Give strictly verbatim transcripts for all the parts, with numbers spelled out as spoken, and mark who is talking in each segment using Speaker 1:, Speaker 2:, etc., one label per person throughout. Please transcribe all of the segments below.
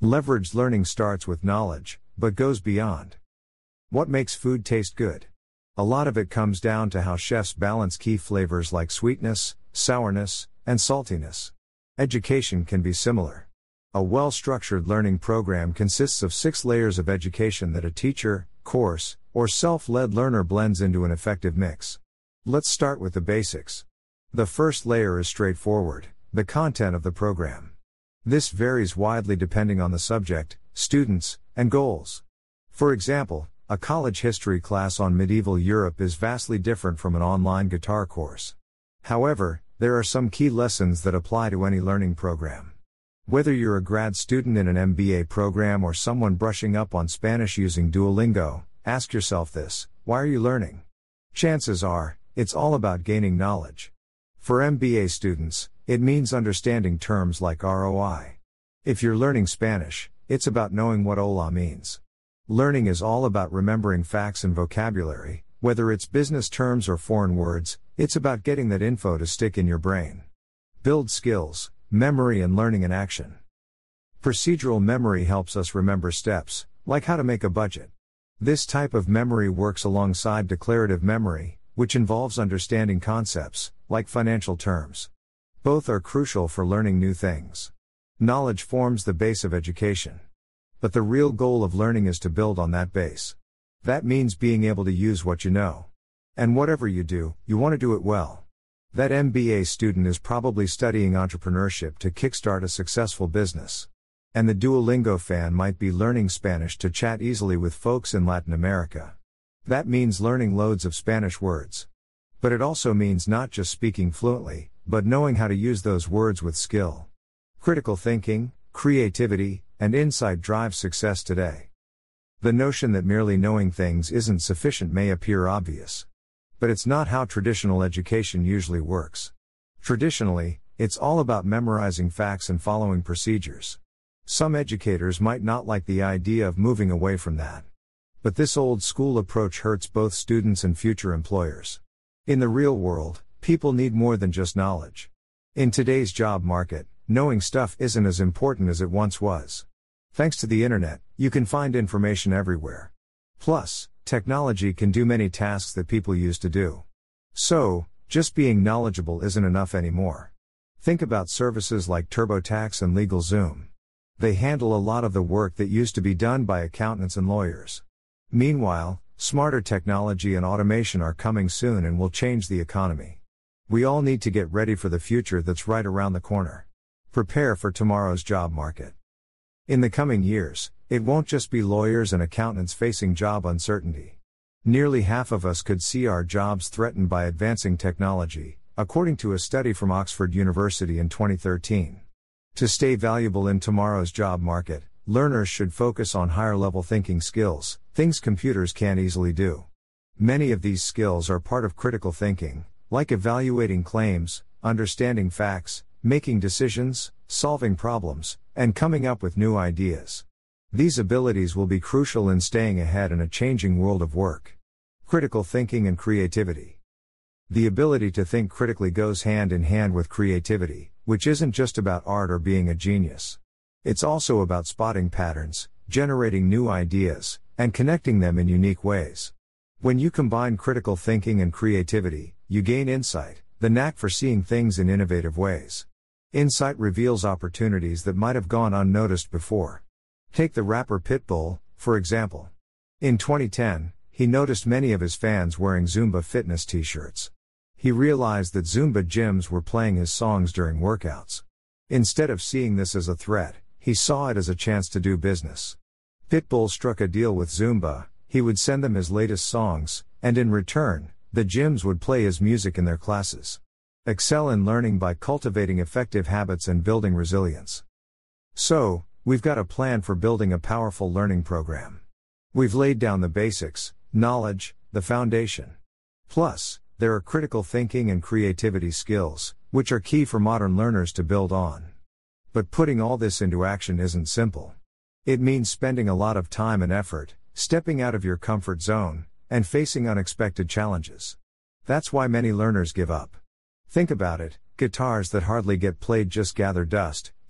Speaker 1: Leveraged learning starts with knowledge, but goes beyond. What makes food taste good? A lot of it comes down to how chefs balance key flavors like sweetness, sourness, and saltiness. Education can be similar. A well-structured learning program consists of six layers of education that a teacher, course, or self-led learner blends into an effective mix. Let's start with the basics. The first layer is straightforward, the content of the program. This varies widely depending on the subject, students, and goals. For example, a college history class on medieval Europe is vastly different from an online guitar course. However, there are some key lessons that apply to any learning program. Whether you're a grad student in an M B A program or someone brushing up on Spanish using Duolingo, ask yourself this: why are you learning? Chances are, it's all about gaining knowledge. For M B A students, it means understanding terms like R O I. If you're learning Spanish, it's about knowing what hola means. Learning is all about remembering facts and vocabulary, whether it's business terms or foreign words. It's about getting that info to stick in your brain. Build skills, memory and learning in action. Procedural memory helps us remember steps, like how to make a budget. This type of memory works alongside declarative memory, which involves understanding concepts, like financial terms. Both are crucial for learning new things. Knowledge forms the base of education. But the real goal of learning is to build on that base. That means being able to use what you know. And whatever you do, you want to do it well. That M B A student is probably studying entrepreneurship to kickstart a successful business. And the Duolingo fan might be learning Spanish to chat easily with folks in Latin America. That means learning loads of Spanish words. But it also means not just speaking fluently, but knowing how to use those words with skill. Critical thinking, creativity, and insight drive success today. The notion that merely knowing things isn't sufficient may appear obvious. But it's not how traditional education usually works. Traditionally, it's all about memorizing facts and following procedures. Some educators might not like the idea of moving away from that. But this old school approach hurts both students and future employers. In the real world, people need more than just knowledge. In today's job market, knowing stuff isn't as important as it once was. Thanks to the internet, you can find information everywhere. Plus, technology can do many tasks that people used to do. So, just being knowledgeable isn't enough anymore. Think about services like TurboTax and LegalZoom. They handle a lot of the work that used to be done by accountants and lawyers. Meanwhile, smarter technology and automation are coming soon and will change the economy. We all need to get ready for the future that's right around the corner. Prepare for tomorrow's job market. In the coming years, it won't just be lawyers and accountants facing job uncertainty. Nearly half of us could see our jobs threatened by advancing technology, according to a study from Oxford University in twenty thirteen. To stay valuable in tomorrow's job market, learners should focus on higher-level thinking skills, things computers can't easily do. Many of these skills are part of critical thinking, like evaluating claims, understanding facts, making decisions, solving problems, and coming up with new ideas. These abilities will be crucial in staying ahead in a changing world of work. Critical thinking and creativity. The ability to think critically goes hand in hand with creativity, which isn't just about art or being a genius. It's also about spotting patterns, generating new ideas, and connecting them in unique ways. When you combine critical thinking and creativity, you gain insight, the knack for seeing things in innovative ways. Insight reveals opportunities that might have gone unnoticed before. Take the rapper Pitbull, for example. In twenty ten, he noticed many of his fans wearing Zumba fitness t-shirts. He realized that Zumba gyms were playing his songs during workouts. Instead of seeing this as a threat, he saw it as a chance to do business. Pitbull struck a deal with Zumba. He would send them his latest songs, and in return, the gyms would play his music in their classes. Excel in learning by cultivating effective habits and building resilience. So, we've got a plan for building a powerful learning program. We've laid down the basics, knowledge, the foundation. Plus, there are critical thinking and creativity skills, which are key for modern learners to build on. But putting all this into action isn't simple. It means spending a lot of time and effort, stepping out of your comfort zone, and facing unexpected challenges. That's why many learners give up. Think about it, guitars that hardly get played just gather dust,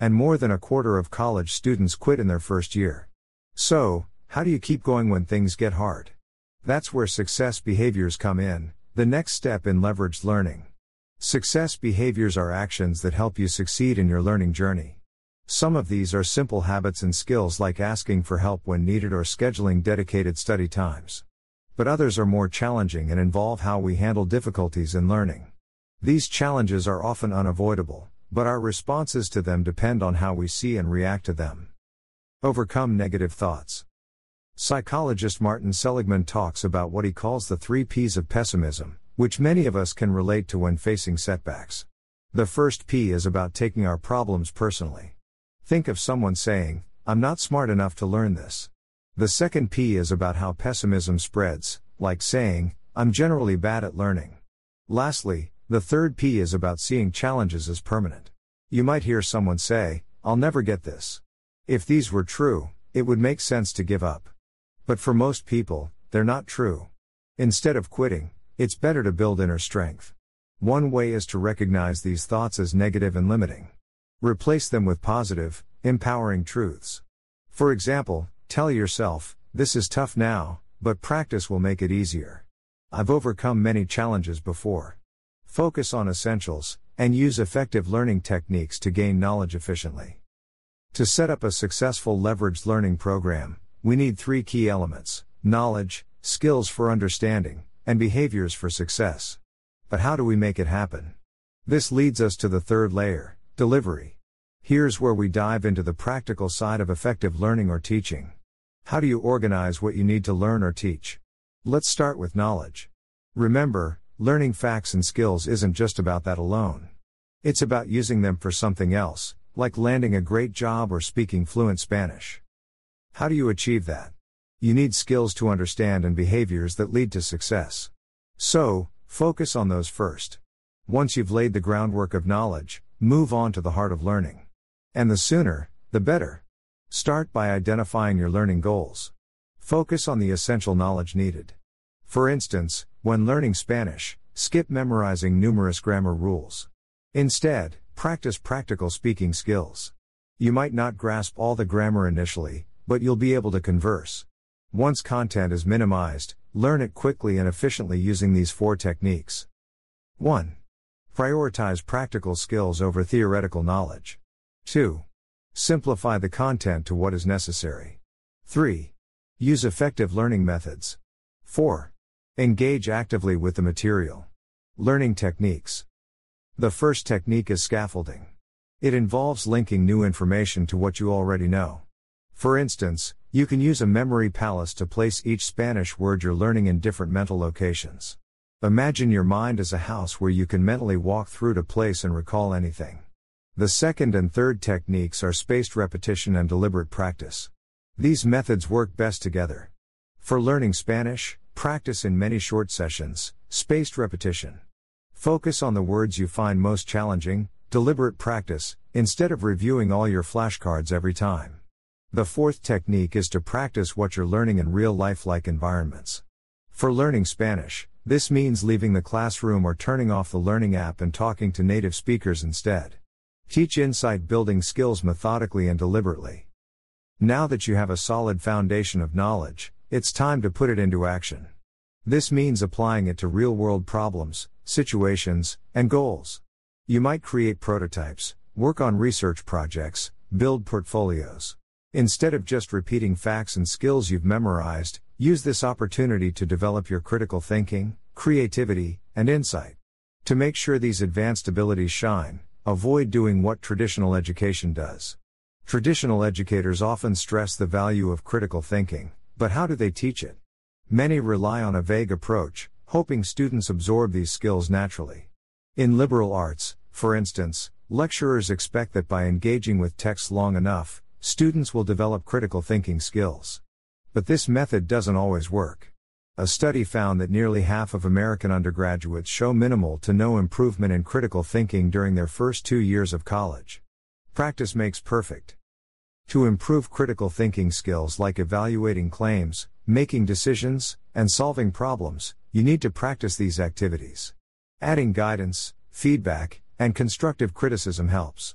Speaker 1: And more than a quarter of college students quit in their first year. So, how do you keep going when things get hard? That's where success behaviors come in, the next step in leveraged learning. Success behaviors are actions that help you succeed in your learning journey. Some of these are simple habits and skills like asking for help when needed or scheduling dedicated study times. But others are more challenging and involve how we handle difficulties in learning. These challenges are often unavoidable, but our responses to them depend on how we see and react to them. Overcome negative thoughts. Psychologist Martin Seligman talks about what he calls the three P's of pessimism, which many of us can relate to when facing setbacks. The first P is about taking our problems personally. Think of someone saying, "I'm not smart enough to learn this." The second P is about how pessimism spreads, like saying, "I'm generally bad at learning." Lastly, the third P is about seeing challenges as permanent. You might hear someone say, "I'll never get this." If these were true, it would make sense to give up. But for most people, they're not true. Instead of quitting, it's better to build inner strength. One way is to recognize these thoughts as negative and limiting. Replace them with positive, empowering truths. For example, tell yourself, "This is tough now, but practice will make it easier. I've overcome many challenges before." Focus on essentials, and use effective learning techniques to gain knowledge efficiently. To set up a successful leveraged learning program, we need three key elements: knowledge, skills for understanding, and behaviors for success. But how do we make it happen? This leads us to the third layer, delivery. Here's where we dive into the practical side of effective learning or teaching. How do you organize what you need to learn or teach? Let's start with knowledge. Remember, learning facts and skills isn't just about that alone. It's about using them for something else, like landing a great job or speaking fluent Spanish. How do you achieve that? You need skills to understand and behaviors that lead to success. So, focus on those first. Once you've laid the groundwork of knowledge, move on to the heart of learning. And the sooner, the better. Start by identifying your learning goals. Focus on the essential knowledge needed. For instance, when learning Spanish, skip memorizing numerous grammar rules. Instead, practice practical speaking skills. You might not grasp all the grammar initially, but you'll be able to converse. Once content is minimized, learn it quickly and efficiently using these four techniques. one. Prioritize practical skills over theoretical knowledge. two. Simplify the content to what is necessary. three. Use effective learning methods. four. Engage actively with the material. Learning techniques. The first technique is scaffolding. It involves linking new information to what you already know. For instance, you can use a memory palace to place each Spanish word you're learning in different mental locations. Imagine your mind as a house where you can mentally walk through to place and recall anything. The second and third techniques are spaced repetition and deliberate practice. These methods work best together. For learning Spanish, practice in many short sessions, spaced repetition. Focus on the words you find most challenging, deliberate practice, instead of reviewing all your flashcards every time. The fourth technique is to practice what you're learning in real-life-like environments. For learning Spanish, this means leaving the classroom or turning off the learning app and talking to native speakers instead. Teach insight-building skills methodically and deliberately. Now that you have a solid foundation of knowledge, it's time to put it into action. This means applying it to real-world problems, situations, and goals. You might create prototypes, work on research projects, build portfolios. Instead of just repeating facts and skills you've memorized, use this opportunity to develop your critical thinking, creativity, and insight. To make sure these advanced abilities shine, avoid doing what traditional education does. Traditional educators often stress the value of critical thinking, but how do they teach it? Many rely on a vague approach, hoping students absorb these skills naturally. In liberal arts, for instance, lecturers expect that by engaging with texts long enough, students will develop critical thinking skills. But this method doesn't always work. A study found that nearly half of American undergraduates show minimal to no improvement in critical thinking during their first two years of college. Practice makes perfect. To improve critical thinking skills like evaluating claims, making decisions, and solving problems, you need to practice these activities. Adding guidance, feedback, and constructive criticism helps.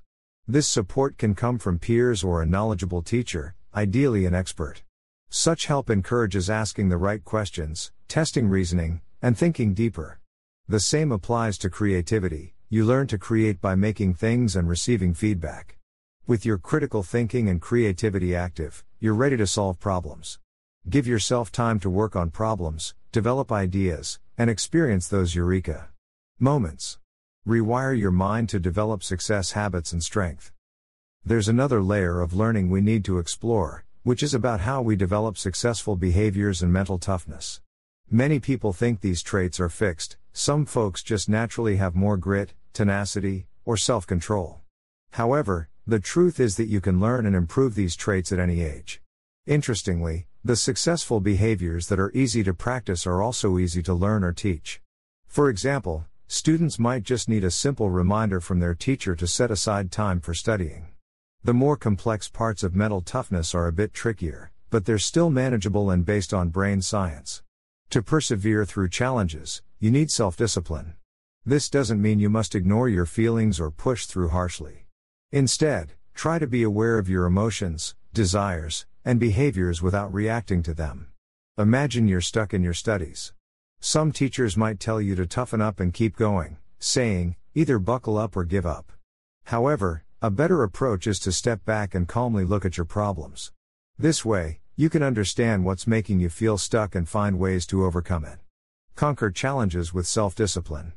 Speaker 1: This support can come from peers or a knowledgeable teacher, ideally an expert. Such help encourages asking the right questions, testing reasoning, and thinking deeper. The same applies to creativity. You learn to create by making things and receiving feedback. With your critical thinking and creativity active, you're ready to solve problems. Give yourself time to work on problems, develop ideas, and experience those eureka moments. Rewire your mind to develop success habits and strength. There's another layer of learning we need to explore, which is about how we develop successful behaviors and mental toughness. Many people think these traits are fixed. Some folks just naturally have more grit, tenacity, or self-control. However, the truth is that you can learn and improve these traits at any age. Interestingly, the successful behaviors that are easy to practice are also easy to learn or teach. For example, students might just need a simple reminder from their teacher to set aside time for studying. The more complex parts of mental toughness are a bit trickier, but they're still manageable and based on brain science. To persevere through challenges, you need self-discipline. This doesn't mean you must ignore your feelings or push through harshly. Instead, try to be aware of your emotions, desires, and behaviors without reacting to them. Imagine you're stuck in your studies. Some teachers might tell you to toughen up and keep going, saying, either buckle up or give up. However, a better approach is to step back and calmly look at your problems. This way, you can understand what's making you feel stuck and find ways to overcome it. Conquer challenges with self-discipline.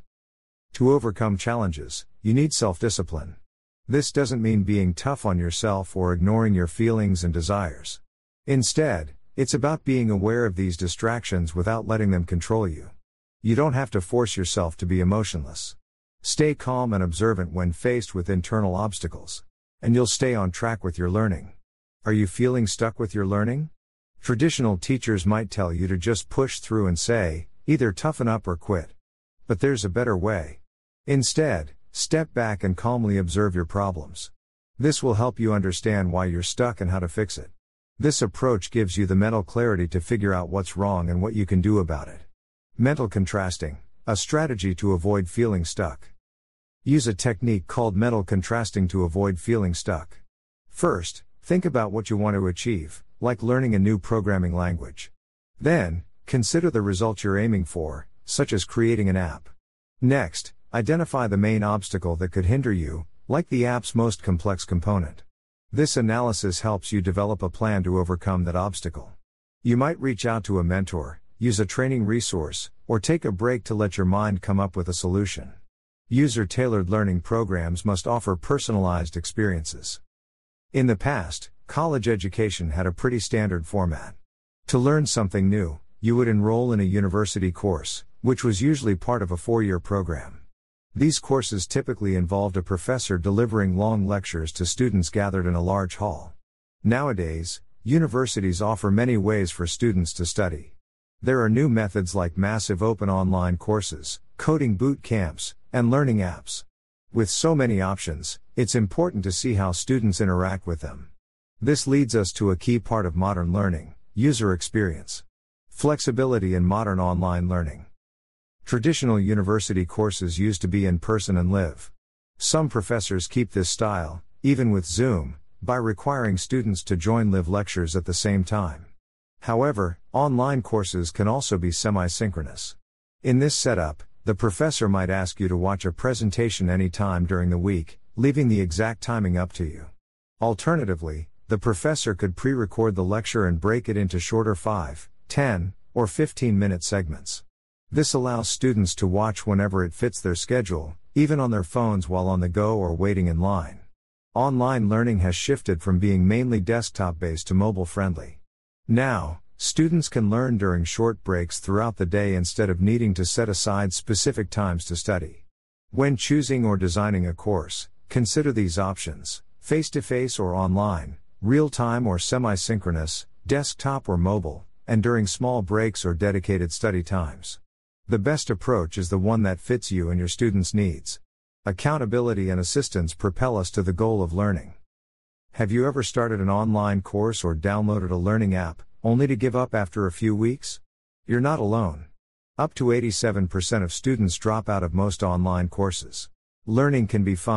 Speaker 1: To overcome challenges, you need self-discipline. This doesn't mean being tough on yourself or ignoring your feelings and desires. Instead, it's about being aware of these distractions without letting them control you. You don't have to force yourself to be emotionless. Stay calm and observant when faced with internal obstacles, and you'll stay on track with your learning. Are you feeling stuck with your learning? Traditional teachers might tell you to just push through and say, either toughen up or quit. But there's a better way. Instead, step back and calmly observe your problems. This will help you understand why you're stuck and how to fix it. This approach gives you the mental clarity to figure out what's wrong and what you can do about it. Mental contrasting, a strategy to avoid feeling stuck. Use a technique called mental contrasting to avoid feeling stuck. First, think about what you want to achieve, like learning a new programming language. Then, consider the result you're aiming for, such as creating an app. Next, identify the main obstacle that could hinder you, like the app's most complex component. This analysis helps you develop a plan to overcome that obstacle. You might reach out to a mentor, use a training resource, or take a break to let your mind come up with a solution. User-tailored learning programs must offer personalized experiences. In the past, college education had a pretty standard format. To learn something new, you would enroll in a university course, which was usually part of a four-year program. These courses typically involved a professor delivering long lectures to students gathered in a large hall. Nowadays, universities offer many ways for students to study. There are new methods like massive open online courses, coding boot camps, and learning apps. With so many options, it's important to see how students interact with them. This leads us to a key part of modern learning: user experience. Flexibility in modern online learning. Traditional university courses used to be in person and live. Some professors keep this style, even with Zoom, by requiring students to join live lectures at the same time. However, online courses can also be semi-synchronous. In this setup, the professor might ask you to watch a presentation anytime during the week, leaving the exact timing up to you. Alternatively, the professor could pre-record the lecture and break it into shorter five, ten, or fifteen minute segments. This allows students to watch whenever it fits their schedule, even on their phones while on the go or waiting in line. Online learning has shifted from being mainly desktop-based to mobile-friendly. Now, students can learn during short breaks throughout the day instead of needing to set aside specific times to study. When choosing or designing a course, consider these options: face-to-face or online, real-time or semi-synchronous, desktop or mobile, and during small breaks or dedicated study times. The best approach is the one that fits you and your students' needs. Accountability and assistance propel us to the goal of learning. Have you ever started an online course or downloaded a learning app, only to give up after a few weeks? You're not alone. Up to eighty-seven percent of students drop out of most online courses. Learning can be fun,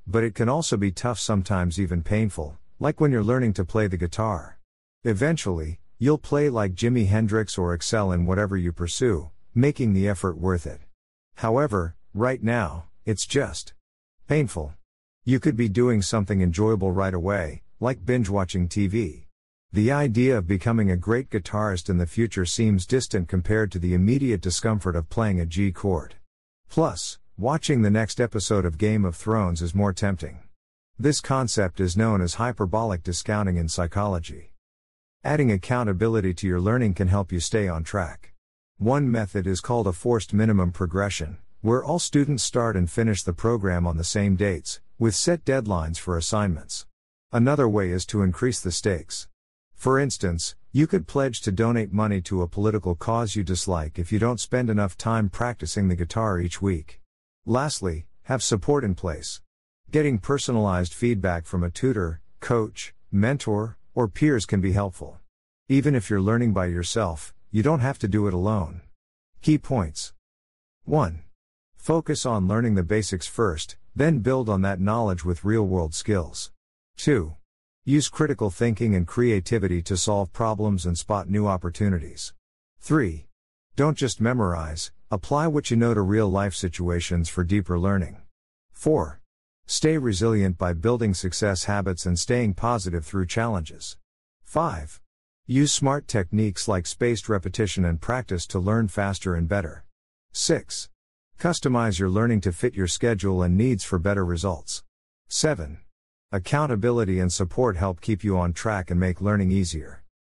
Speaker 1: but it can also be tough, sometimes even painful, like when you're learning to play the guitar. Eventually, you'll play like Jimi Hendrix or excel in whatever you pursue, making the effort worth it. However, right now, it's just painful. You could be doing something enjoyable right away, like binge-watching T V. The idea of becoming a great guitarist in the future seems distant compared to the immediate discomfort of playing a G chord. Plus, watching the next episode of Game of Thrones is more tempting. This concept is known as hyperbolic discounting in psychology. Adding accountability to your learning can help you stay on track. One method is called a forced minimum progression, where all students start and finish the program on the same dates, with set deadlines for assignments. Another way is to increase the stakes. For instance, you could pledge to donate money to a political cause you dislike if you don't spend enough time practicing the guitar each week. Lastly, have support in place. Getting personalized feedback from a tutor, coach, mentor, or peers can be helpful. Even if you're learning by yourself, you don't have to do it alone. Key points. one. Focus on learning the basics first, then build on that knowledge with real-world skills. two. Use critical thinking and creativity to solve problems and spot new opportunities. three. Don't just memorize, apply what you know to real-life situations for deeper learning. four. Stay resilient by building success habits and staying positive through challenges. five. Use smart techniques like spaced repetition and practice to learn faster and better. six. Customize your learning to fit your schedule and needs for better results. seven. Accountability and support help keep you on track and make learning easier.